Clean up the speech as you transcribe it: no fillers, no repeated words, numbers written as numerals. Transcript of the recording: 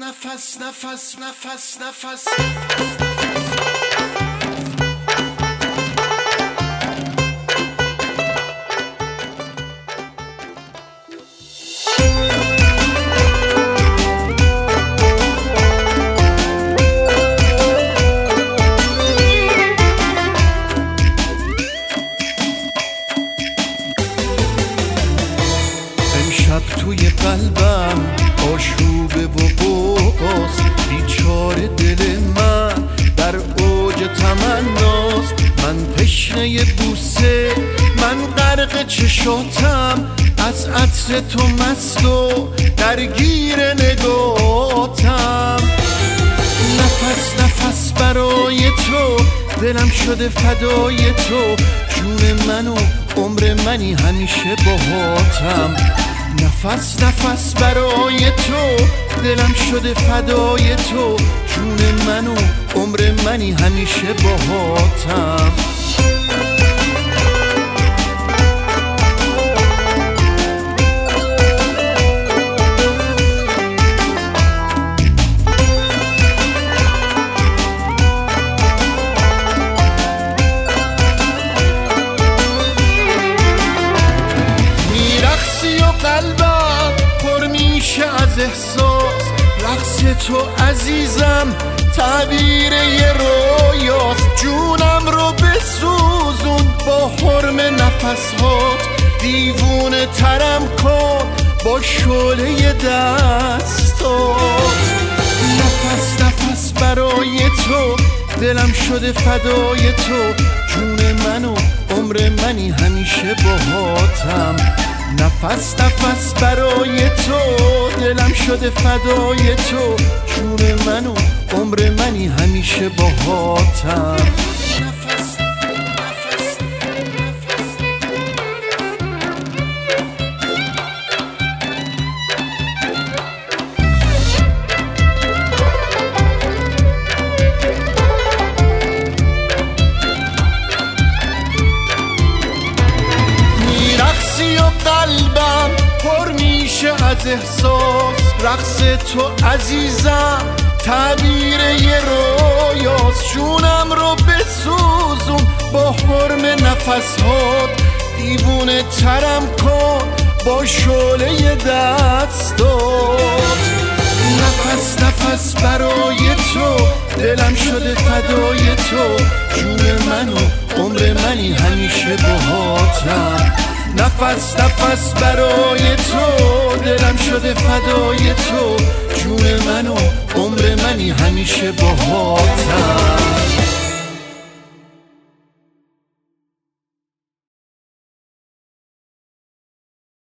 نفس نفس نفس نفس امشب توی قلبم آشوبه و بغاست، بیچاره دل من در اوج تمناست. من تشنه بوسه، من غرق چشاتم، از عطر تو مست و درگیر نگاتم. نفس نفس برای تو، دلم شده فدای تو، جون من و عمر منی همیشه باهاتم. نفس نفس برای تو، دلم شده فدای تو، جون من و عمر منی همیشه باهاتم. قلبم پر میشه از احساس، رقص تو عزیزم تعبیر یه رویاست. جونم رو بسوزون با حرم نفسهات، دیوونه ترم کن با شعله دستات. نفس نفس برای تو، دلم شده فدای تو، جون من و عمر منی همیشه باهاتم. نفس نفس برای تو، دلم شده فدای تو، جون من و عمر منی همیشه باهاتم. قلبم پر میشه از احساس، رقص تو عزیزم تعبیر یه رویاست. جونم رو بسوزون با حرم نفسهات، دیوونه ترم کن با شعله دستات. نفس نفس برای تو، دلم شده فدای تو، جون من و عمر منی همیشه باهاتم. نفس نفس برای تو، دلم شده فدای تو، جون من و عمر منی همیشه باهات.